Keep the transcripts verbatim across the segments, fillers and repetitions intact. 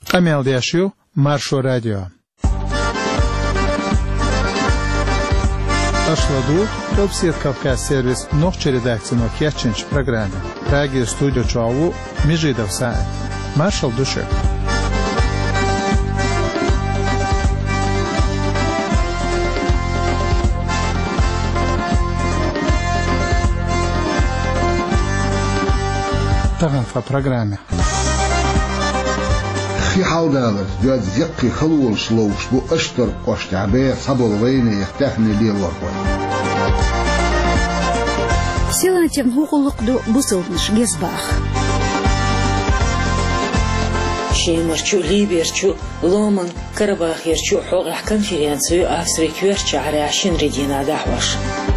Камел Дяшю, Маршо Радио. Ашладу, Топсет Кавказ сервис, Нохча редакция Нохьячинч программе. Праги студио Чуаву, Межидов Саат. Маршал Душев. Таган в программе. في حوالي جاد زكي خلول شلوش بو أشتر قشت عبير صدول وين يختفني لي الورقة. سيلا تنهوق لقدو بوصلنش جزباخ. شيء مرشو ليبيرشو لومن كرباخ يرشو حوق كونفرنسيو أفسري كويرش على عشرين ردينا دعوش.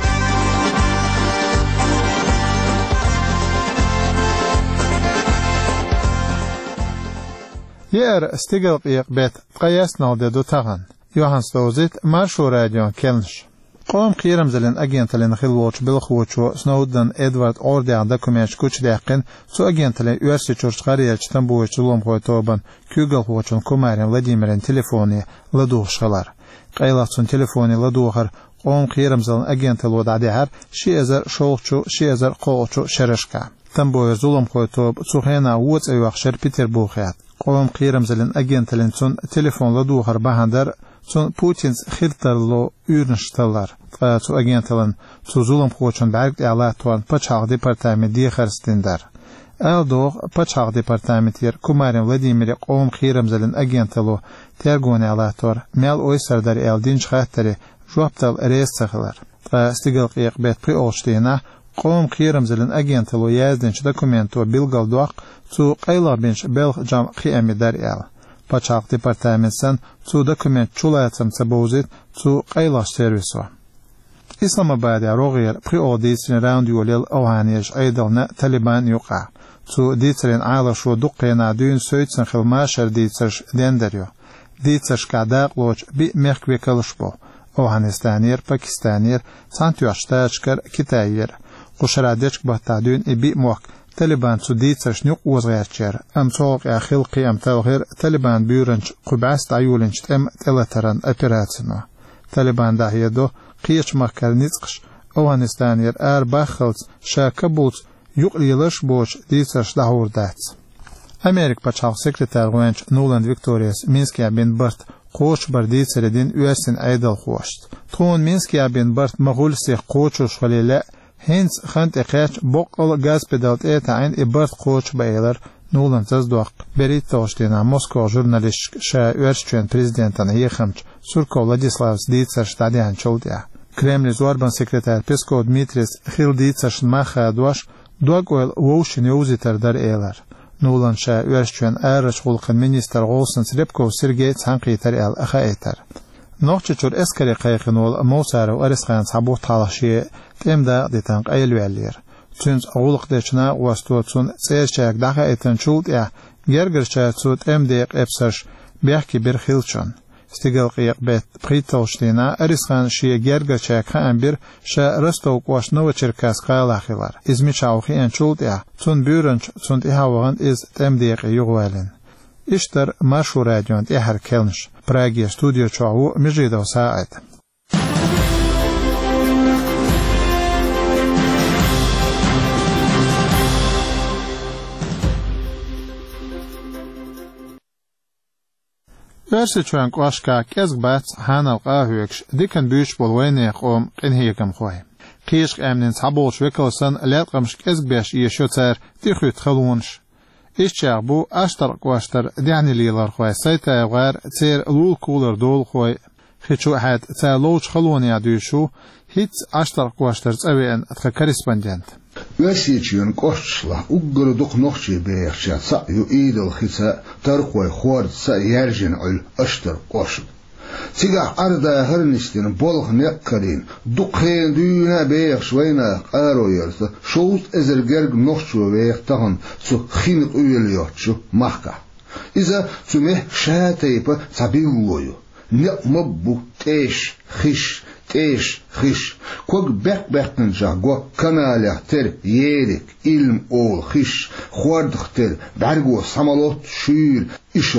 يار استقل قيق بيت قياس نالده دو تغن يوهان ستوزيت مارشو راديون كلنش قوم قيرم زلن اجينتلين خلووش بالخوچو سنودن ادوارد اورديان داكوميش كوچ داقين سو اجينتلين يورسي چورش قرياچ تنبوش لوم خويتوبن كوغل خوچون كومارين ولاديميرين تليفوني لدوخشلار قيلاتسون تليفوني لدوخر قوم قيرم زلن اجينتلو داديهر شي ازر شوخچو شي ازر قوچو شرشكا تنبوش زلوم خويتوب سوخينا ووت ايوخشر بيتربوخيات قوم قيرم زلن اجينتلين سون تليفون لدوخر بهندر سون بوتينز خيرترلو يورنشتلار سو اجينتلين سو زولم خوچون برگ اعلاتوان پچاق ديپارتامنت دي خرستندر الدوغ پچاق ديپارتامنت ير كومارين ولاديمير قوم قيرم زلن اجينتلو ترگون اعلاتور ميل اويسر در الدينش خاطري جوابتل ريس سخلر استقل قيق بيت بري اوشتينا قوم قيرم زلن اجينتلو يازدنش دوكومنتو بيلغل دوق سو قيلا بنش بلغ جام قيامي در ال پچاق ديپارتامنت سن سو دوكومنت چولاتم سبوزيت سو قيلا سيرفيسو اسلام آباد روغير بري اوديسن راوند يوليل اوهانيش ايدلنا طالبان يوقع سو ديترين عالا شو دقينا دون سويتسن خلماشر ديترش دندريو ديترش كاداق لوچ بي مخكوي كلشبو اوهانستانير باكستانير سانتيوشتاچكر كتاير قشرادچ باتادون ابي موك طالبان سوديتسش نيق وزغيرچر ام صوق خلقي ام توغير طالبان بيورنج قبعست عيولنج ام تلاترن اپراتسنو طالبان داهيدو قيچ مكر نيتقش اوانستانير ار باخلز شاكبوت يقليلش بوش ديتسش داور داتس امريك بچاق سكرتار وانج نولند فيكتورياس مينسكي بن برت قوش برديتسردين يوسن ايدل خوشت تون مينسكي بن برت مغول سي قوچوش وليلا هنس خانت اقاش بوقل غاز بدالت ايتا عين ابرت قوش بايلر نولن تزدوق بريت توشتينا موسكو جورناليش شا ورشچون президентان هيخمچ سوركو владиславс ديتسش تاديان چولديا كرeml زوربان سكرتار پسكو دميتريس خيل ديتسش ماخا دوش دوغول ووشن يوزيتر در ايلر نولن شا ورشچون ارش خلق منستر غوسن سربكو سرگي تانقيتر ال اخايتر نوچچور اسكري قيقنول موسار وارسخان صبو تالاشي تمدا ديتانق ايلوالير تونز اولق دچنا واستوتون سيرچاك داخا ايتنچولد يا گرگرچاتوت امديق ابسش بيحكي برخيلچون استقل قيق بيت بريتوشتينا ارسخان شي گرگرچاك امبير شا رستوق واش نو چركاس قالاخيلار ازمي چاوخي انچولد يا تون بيرنچ تون اهاوغن از تمديق يغوالين اشتر مارشو راديون احر كلنش براغي ستوديو چاو مجيدو ساعت Versi çuan qoşka kezgbat hanal qahüks diken büyüş bolwene qom qinhiyekam khoy. Qishq amnin sabol shvekelsan latqamsh kezgbash yeshotser dixut khalunsh. İşçaq bu aştar qoştar dianililar khoy sayta var tser lul cooler dol khoy. Khichu hat tsa loch khalun yadushu hit aştar qoştar tsaven atka korrespondent. Versiçiyon qoşla ugguru duq noqchi beercha sa yu idel khisa tarqoy khor sa yerjin ul aştar qoş. Siga arda hernistin bolq neqarin duqhen düna beer shwayna qaroyersa shows ezergerg noqchu weertahan su khin uyelyotchu mahka. İza sumeh shataypa sabiloyu ne mabbu tesh khish tesh khish kog bek bekten jago kanalya ter yerik ilm ol khish khordxter bergo samalot şuyur işoş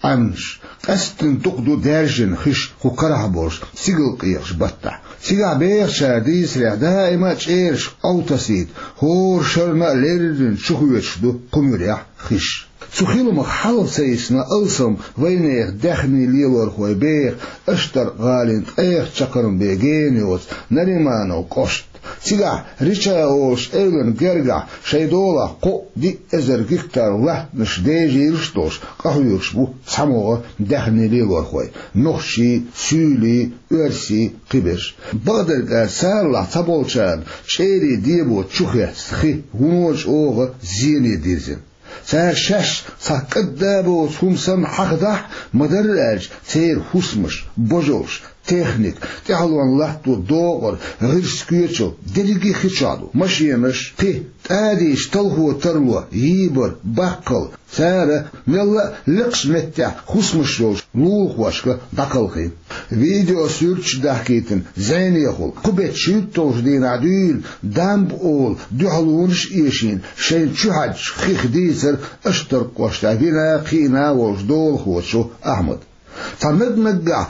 عنش أستن تقدو دارجن خش خكره بورش سيقل قيقش بطع سيقع بيغ شاديس ريح دائما تشيرش أو تسيد هور شرنا ليردن شخويتش دو قمريح خش سخيلو مخالف سيسنا ألسم وينيخ دخني ليلور خوي بيغ اشتر غالين ايخ چكرم بيغينيوز نريمانو قشت سيقع ريشا اوش ايلن جرقع شيدولا قو دي ازر جيكتر وح مش ديجي رشتوش قهويوش بو ساموغ دخني ليلور خوي نخشي سولي ارسي قبش بغدر قال سارلا تبولشان شيري ديبو تشوخي سخي هنوش اوغ زيني ديرزن سار شش ساقدابو سومسن حقدح مدرج سير حسمش بجوش تكنيك تعلوان لحتو دوغر غير سكيوتشو دلقي خيشادو ماشينش بي تاديش تلهو ترلو يبر باقل سارة ملا لقش متع حسمش روش لوخ واشكا دقلقين فيديو سيرتش دحكيتن زين يخول قبت شيطوش دين عديل دامب اول دحلونش ايشين شين شحج خيخ ديسر اشتر قوشتا بنا قينا وجدول خوشو احمد فمد مدع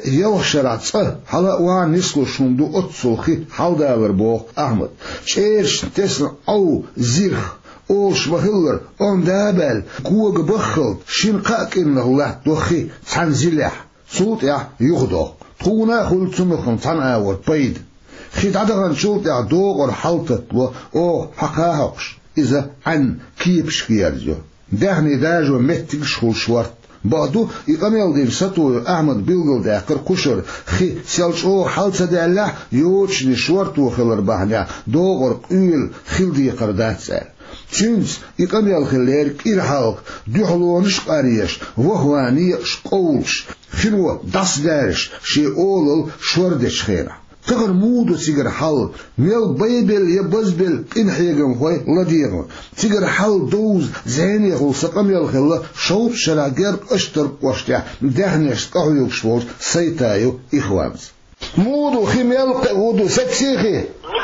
يوشرات صه حلا وان نسلو شندو اتسوخي حالداور بوخ احمد شيرش تسن او زيرخ اوش بخلر اون دابل قوغ بخل شنقاك انه الله دوخي تنزلح صوت يا يغدو تونا خلتمخن تناور بيد خيد عدغن شوت يا دوغر حلتت و او حقاهوش اذا عن كيبش كيارجو دهني داجو متكش خل شورت بعدو يقامل دين ستو أحمد بيلغل داكر قشر خي سيالش او حالسة دالله يوچني شورتو خلر بحنيا دوغر قيل خيل دي قردات سال تشنس يقامل خلير كير حالك دوحلونش قاريش وهواني شقولش خلوة داس دارش شي اولل شوردش خيرا تغر مودو سيجر حل ميل بيبل يبزبل إن حيجم خوي لديهم سيجر حل دوز زيني خل سقم يالخلا شوط شراجر اشتر قشتة دهنش قهوي شوط سيتايو إخوانز مودو خميل قودو سكسيخي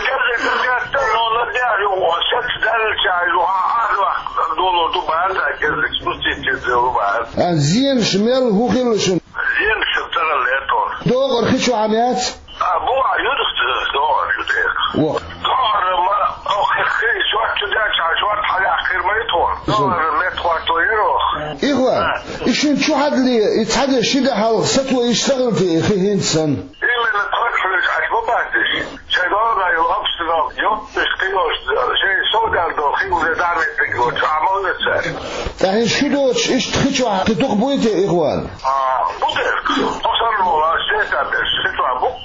زين شمال هو خلشون زين شتغل ليتون دوغر خشوا عميات أبو عيودك دور يدير. دور ما أو خي شوات تداش شوات حاجة أخير ما يطول. دور ما يطول تويروخ. إخوة إيشين شو حد لي يتحدى شيء حال ستوى يشتغل في خي هندسن. إيه من التركلش عشبو بعدش. شيء دور يو أبستنال يو تشكيلوش شيء سودال دوخي وزداني تقول شو عمل يتصير. تهين شو دوش إيش تخيشوا تدق بويته إخوان. آه بودك. أصلا ولا شيء تابش شيء تابو.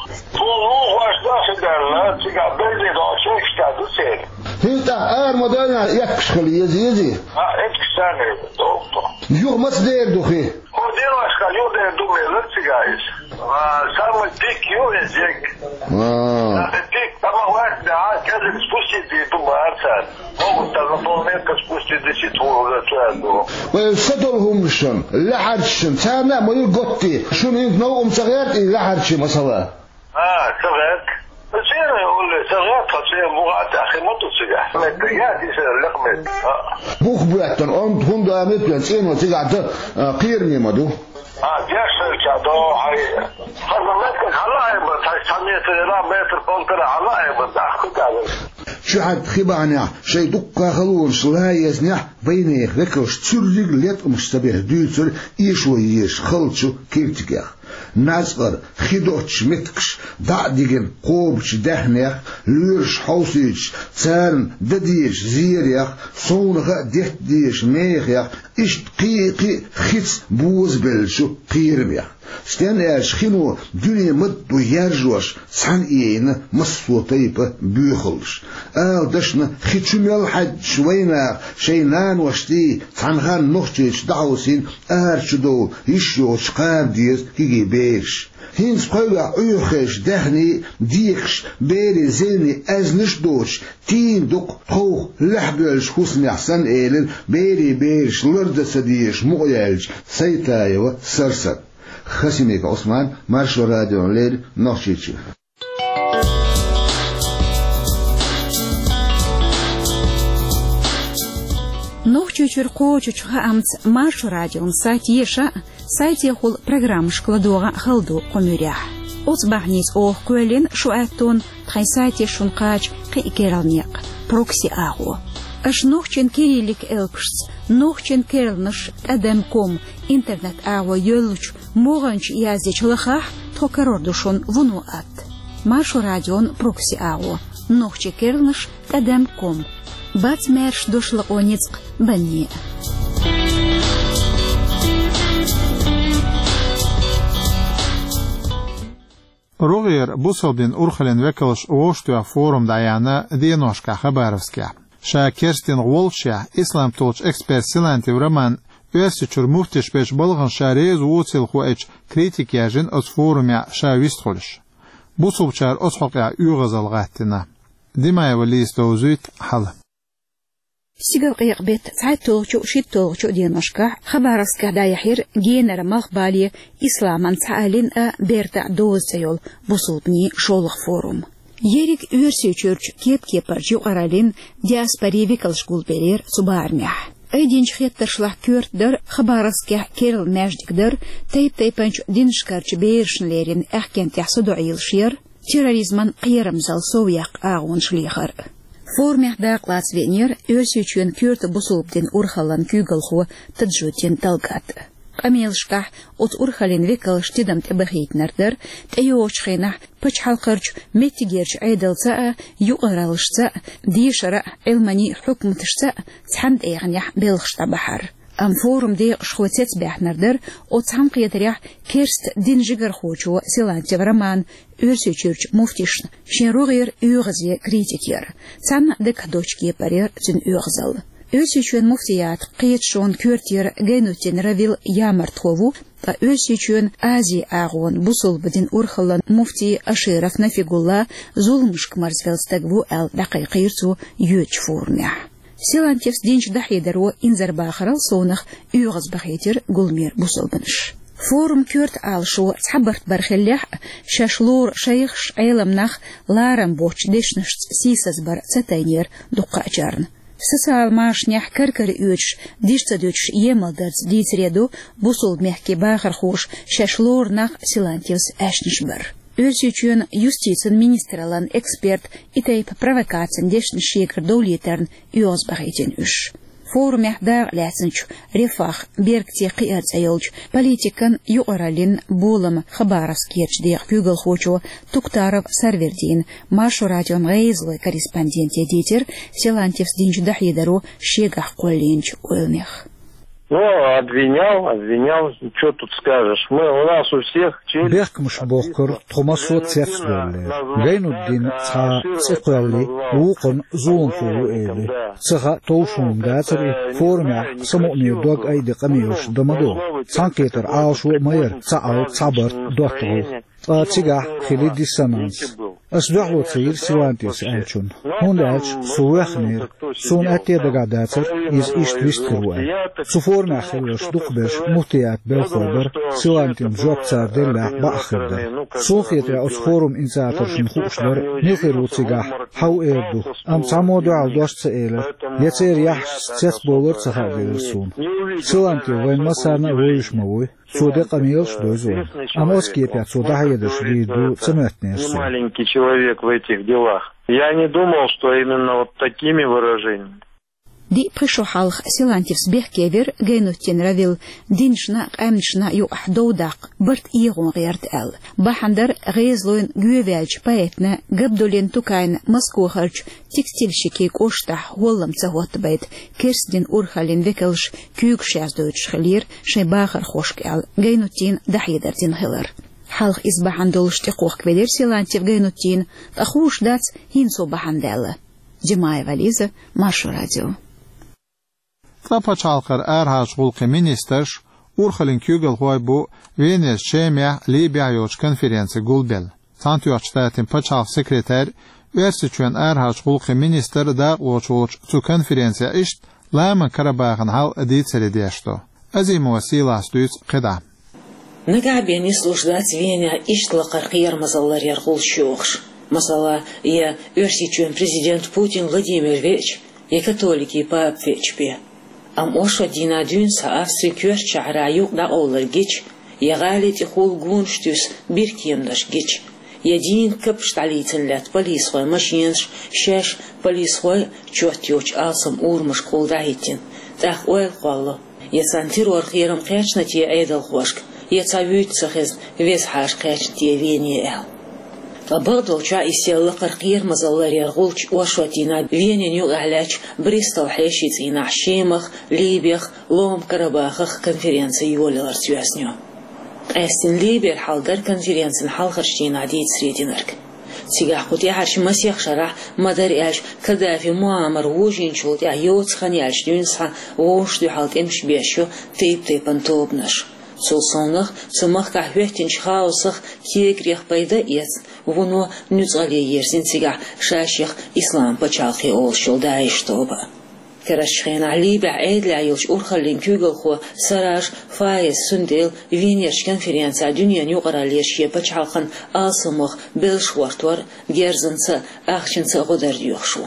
هيتا ار مدانا يكش خلي يزي يزي اه اكساني دكتور يو ما تدير دوخي مدير اشكال يو ده دو ميلت جايز اه سام تيك يو ازيك اه تيك طبعا واحد ده كذا سبوشي دي تو بارسان هو تلفونات سبوشي دي شي تو تلاقو ويصدرهم شن لحرشن سامع ما يقطي شنو نوم صغير لحرشي مثلا اه صغير زين يقول لي صغير تصير مغات اخي ما تصيح متيات يصير لقمه بوخ بلاتن اون هوند امت بلاتين وتقعد قيرني مدو اه جاشر جادو هاي فرمتك على ما تسميه لا متر كونتر على ما تاخذ على شو حد خبانيا شيء دقة خلوش لا يزنح بينه ذكرش تسرق ليت مشتبه دوتر إيش ويش خلشو كيرتكيا نازقر خدوش متكش دعديجن قوبش دهنيخ لورش حوسيش سارن دديش زيريخ صونغا ديش ميخيخ إشت قيقي خيتس بوز بلشو قيربيخ ستان اش خينو دنيا مدو يرجوش سان اينا مصو طيبة بيخلش آل دشنا خيتشميل حد شوينا شينان وشتي تنغان نخشيش دعوسين ارشدو يشوش قاب ديز كيجي بيش هينس قوة ايوخش دهني ديكش بيري زيني ازنش دوش تين دق خوخ لحبلش خسني احسن ايلن بيري بيش لردس ديش مغيالج سيتايو سرسد خسيميك عثمان مارشو راديو ليل نوشيتشي Нохчучур кочучха амц марш радион сайт еша сайт ехул программ шкладуга халду комюрях. Оцбахнис ох куэлин шуаттон тхай сайт ешункач кикералнек прокси агу. Аш нохчен кириллик элпшц нохчен керлнаш адемком интернет агу йолуч моганч языч лахах токарордушон вуну ат. Марш радион прокси агу нохче керлнаш адемком. Бац мерш дошла оницк банне. Ругер бусалдин урхален векалш оштуя форум даяна деношка хабаровская. Ша Керстин Волча, ислам толч эксперт силанти враман, верси чур муфтиш пеш болган шарез уцил хуэч критик яжин от форумя ша вистхолш. Бусалчар от хоқя югазал гаттина. Димая валис доузуит хал. Сигал қиқбет сайт толчу шит толчу деношка хабаровска даяхир генера махбали исламан цаалин а берта доузайол бусулбни шолых форум. Ерик версию чурч кеп кепарч юqaralin диаспори викалш гулберер субармях. Эдинч хеттаршлах кёртдер хабаровска керл междикдер тейп тейпанч диншкарч бейршнлерин эхкен тяхсуду аилшир терроризман қиерымзал соуяқ ағуын шлихар. Формях дақлац венер өсючен кёрт бусулбден урхалан кюгалху таджутен талгат. Камелшках от урхалин викалш тидам тебахитнардер тайочхинах пачхалқарч метигерч айдалца юqaralshца дишара элмани хукмтшца цханд эйгнях белхшта бахар. Ам форум де шхвацец бяхнардер от сам қиятарях керст дин жигар хочу силантев роман өрсючурч муфтишн шеругер югзе критикер. Сам дек дочки парер зин югзал. Өсючен муфтият қиетшон кёртер генутен равил ямартхову та өсючен Азии агон бусулбдин урхалан муфти Аширов Нафигулла зулмшк марзвелстагву ал дақиқирцу юч форумя. Силантевс динч дахидаро инзарбахарал сонах югз бахитер гулмир бусулбнш. Форум кёрт алшу цхабарт бархиллях шашлур шайхш айламнах ларам боч дешнш сисазбар цатайнер дуқачарн. Социал машнях каркар үч диштадуч емалдарц дицреду бусул мягкий бахар хуш шашлурнах силантивс әшнишбар. Өсючен юстицин министралан эксперт итайп провокацин дешн шекр доулетерн юозбахитен үш. Форумях да лясынч рефах бергте қиац айылч политикан юqaralin болым хабаровскерч дех кюгал хочу Туктаров Сарвердин Машу радион гейзлы корреспонденте дитер Силантевс динч дахидару шегах колленч уэлмех. Ну, обвинял, обвинял, что тут скажешь? Мы, у нас у всех... Бехкмш бохкар, Томасо Цецлоле, Гейнуддин Ца Цекуэлли, Лукон Зулнфу Эли, Цеха Тоушун Гацари, Формя, Самотни Дог Айде Камиуш Домадо, Санкетер Алшу Майер, Цаал Цабар Доктор, Цигах Хили Диссонанс. أصبحوا تصير سوانتيس ألشون هون ألش سوخنير سون أتي دقاداتر إز إيش تويستروا سفور ناخلش دقبش مهتيات بالخبر سوانتيم جوب صار دلع بأخر ده سوخيت رأس فورم إنساتر شنخوشلر نيخيرو تيجاه حو إيردو أم تعمودو على دوش تسئلة يتير يحش ستيس بولر تخادير السون سوانتي وين مسارنا ويش موي سودا قميلش دوزون أم أسكي بيات سودا هيدش ريدو تمتني السون человек в этих делах. Я не думал, что именно вот такими выражениями. Ди пришохалх Силантевс бехкевер гейнутен равил диншна амншна ю ахдоудак барт игон герт эл. Бахандар гейзлоин гювяч поэтна габдолен тукайн маскохарч текстильщики кошта голлам цагот байт керсдин урхалин векелш кюк шаздойч хлир шейбахар хошкал гейнутен дахидартин хилар. Халх избахан долшти кох кведер Силантев гейнутин тахуш дац хинсо бахандела. Джимаева Лиза, Машу радио. Трапачалкар әрхаш ғулқы министерш урхалин кюгел хуай бу Венес шемя Либия йоч конференции гулбел. Сантуячтатин пачал секретарь верси чуен әрхаш ғулқы министер да лоч-лоч цу конференция ишт лайма карабағын хал дицели дешто. Азиму васила стуиц қида. Нагабен ислуждать Веня иштла қарқияр мазаллар ярғул шоқш. Масала, я верси чуен президент Путин Владимир Веч, я католики по апвечпе. أم أوشو دينا دون سأفسري كيوش شعرايوق دا أولر جيش يغالي تخول قونشتوس بيركيمدش جيش يدين كبشت عليتن لات بليس خوي ماشينش شاش بليس خوي جوت يوش آسم أور مشكول دايتين تاخ أويل قوالله يسانتير ورخيرم قيشنا تي عيدل خوشك يتساويت سخز ويز حاش قيش تي ويني إل فبغضل جا إسيال قرقير مزالر يرغولش وشوتينا ويني نيو أعلاج بريستال حيشيتينا شيمخ ليبيخ لوم كرباخخ كونفرنسي يولي لرسيواسنيو أستن ليبير حالدر كونفرنسن حالخرشتينا ديت سريدينرك سيغا قوتي عرش مسيخ شرح مدار إعش كدافي معامر ووجين شوت يعيوت خاني عرش دونسها ووش دو حالت امش بيشو تيب تيبان توبنش سوسونغ سمخ كحوهتين شخاوسخ كيكريخ بايدا إيس ونو نوزغالي يرسين سيغا شاشيخ إسلام بچالخي أول شول دايش توبا كرشخين عليبع عيد لعيوش أورخلين كيوغل خو سراج فايز سنديل وينيرش كونفرنسا دنيا نيوغرا ليش يبچالخن آسمخ بلشوارتور جيرزنسا أخشنسا غدر ديوخشو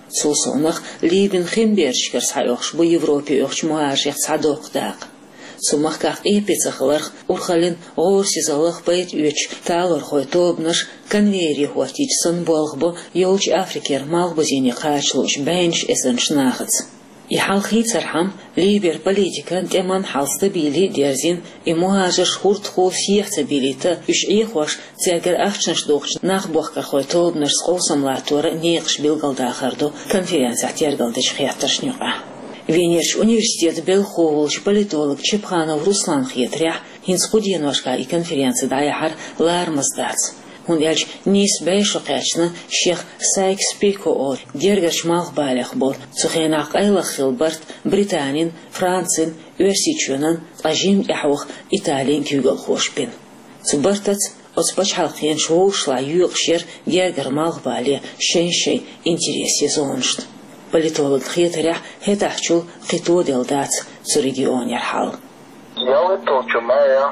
سوسونغ ليبن خيمبيرش كرس حيوخش بو يوروبي يوخش مواجيخ صدوق داق سمخ كاق إيبيتسخلرخ أورخلين غورسي زالخ بيت يوش تالور خوي توبنش كنويري هواتيج سن بولغبو يولج أفريكير مالغبو زيني قاشلوش بينش إسن شناخت يحالخي ترحم ليبر بوليتيكا ديمان حالستبيلي ديرزين إموهاجر شخورت خو فيح تبيليتا يش إيخوش تيرجر أخشنش دوخش ناخ بوخكر خوي توبنش سقوسم لاتور نيقش بيلغل داخردو كونفرنسا تيرجل ديش خياترش نيقا Венерш университет Белховолч политолог Чепханов Руслан Хитрях хинскуден вашка и конференции даяхар лармаздац. Он ялч нис бейшо качна шех Сайкс Пико о дергаш малбалях бол цухенак айлах Хилберт Британин Францин Уэрсичунан ажим яхух Италиен кюгел хошпин. Цубартац отспач халхен шоушла югшер дергар малбали шеншей интересе зоншт. Политолог Хитрях хетахчул хиту делдац цу регион ярхал. Я это чумая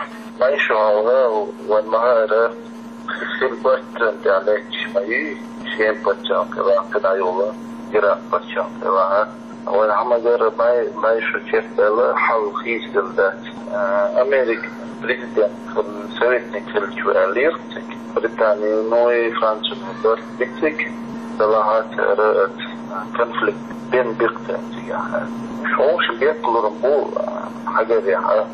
майшо ван махара Хилберт диалект мои шем пачак ва кадайола ира пачак ва وأنا عمجر ما ما يشوف بلا حال خيس دلدات أمريكا بريزيدنت السويتني كل شو أليرت بريطانيا نوي فرنسا نوبر بيتك دلهات رأت كونفليكت بين بيقتن يعني شو بيقولوا رمبو حاجة ذي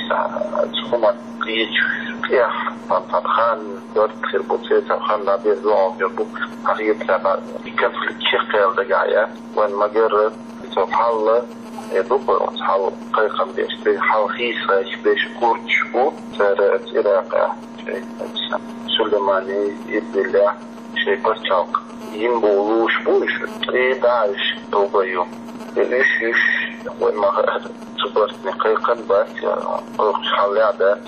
تسخما قيج قياح طبخان دور خير بوتسيت طبخان نابير دوام يبوك حقيقة لما كونفليكت شقيل دقايا وان مجرد سبحان الله يدوب أصحاب قيقا بيشتري حال خيسة بيش كورتش بو سارة إراقة شيء سليماني يبدي الله شيء برشاق ينبولوش بوش إيه داعش توبيو إيش إيش وين ما صبرتني قيقا بات أخش حالي عدات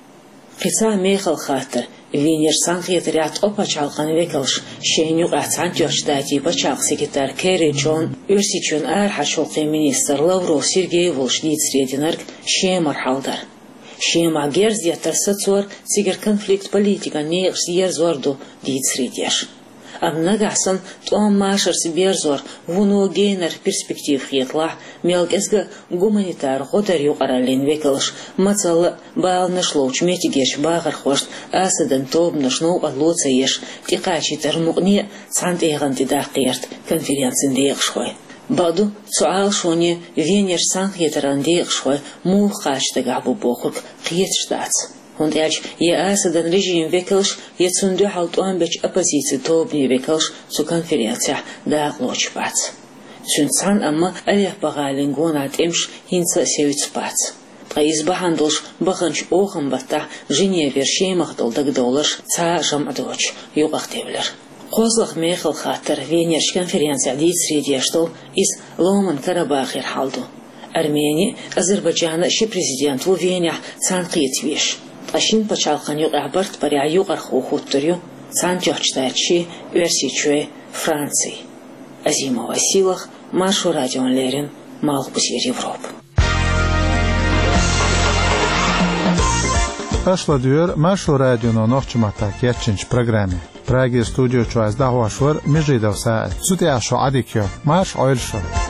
قصة ميخل خاطر وينير سانخيت ريات أوباچالقان ويكلش شينيوق أتسان جوشداتي باچاق سيكتار كيري جون ارسيچون آر حشوقي منيستر لورو سيرجي ولشديد سريدينرك شي مرحالدار شي ماغير زياتر ستور سيجر конфликт политика нейх зер зорду дид средеш Абнагасан том машер сиберзор вуну гейнер перспектив хетла мелкесга гуманитар ходар юqaralin векалш мацал бал нашлоч метигеш багар хошт асадан тоб нашну адлоца еш тикачи термугни цантеган дидақирт конференцин дейхшой баду суал шоне венер санхетеран дейхшой му хаштага бу бохук қиетштац Und er ja als den Regime wechselt, jetzt und du halt ein bisschen Opposition tobni wechselt zur Konferenz da Lodgeplatz. Sind san amma alle Parallelen gonat imsch hinter Sewitsplatz. Preis behandelt begansch ogen bata Geneve schemagdol dag dollars ca jam adoch yoqtevler. Qozliq mexil khater Veners konferensiya dit srediyashtol is Loman Karabakh haldu. Armeniya Azerbaycan'a şi prezident u Venya sanqiyetvish. Ашин пачалхан юг абарт паря югар хохуттурю сан жочтачи версичуе Франции. Азима Василах, Машу Радион Лерин, Малбусир Европ. Ашла дюр Машу Радион нохчмата кечинч программе. Праги студио чуаз дахвашвар межидав саат. Сути ашо адикё Маш ойлшо.